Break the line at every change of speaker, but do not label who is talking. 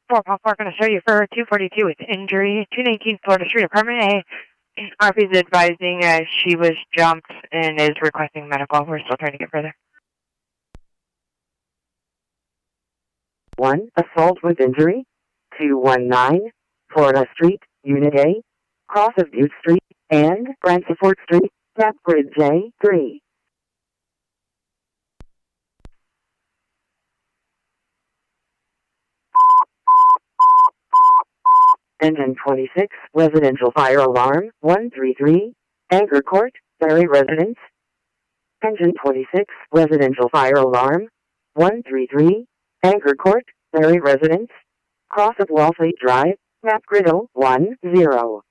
4 going to show you for 242 with injury, 219 Florida Street, Apartment A. RP is advising she was jumped and is requesting medical. We're still trying to get further.
1, assault with injury. 219 Florida Street, Unit A, cross of Butte Street and Bransford Street, Tapbridge J3. Engine 26, residential fire alarm, 133, Anchor Court, Barry Residence. Engine 26, residential fire alarm, 133, Anchor Court, Barry Residence. Cross of Wallfleet Drive, Map Griddle, 10.